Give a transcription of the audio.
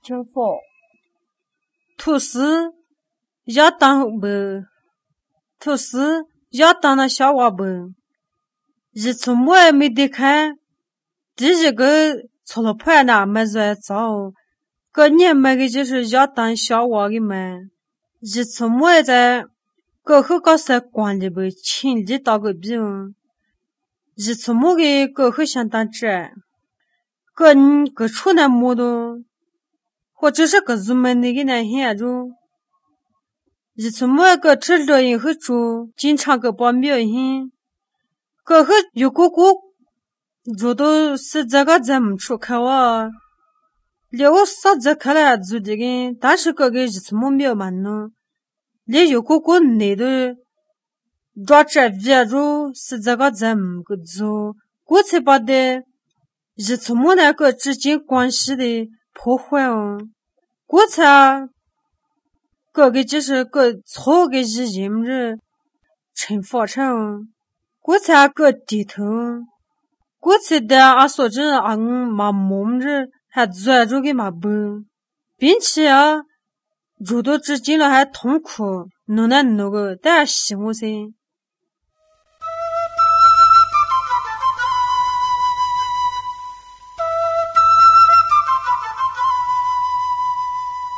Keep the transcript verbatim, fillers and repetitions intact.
成佛。吐司要当不，吐司要当那小娃不，一出门没得看，第一个除了破那没人找，个年买的就是要当小娃的嘛，一出门在个后搞啥管理不清理到个病，一出门的个后想当这，个人个出来么的，或者是个入门那个那些住。一出门个吃了以后住，经常个把庙hin，个后有个个住到是这个怎么出口啊？连我啥子看来住这个，但是个个一出门庙嘛呢，连有个个那的抓着别住是这个怎么个住？我才把的一出门那个之间关系的破坏哦，我才。个个就是个错个是人日成发成，我才个低头，我才的啊说这啊嘛梦日还抓住个嘛不，并且啊，住到之间了还痛苦，弄那弄个，但是我噻。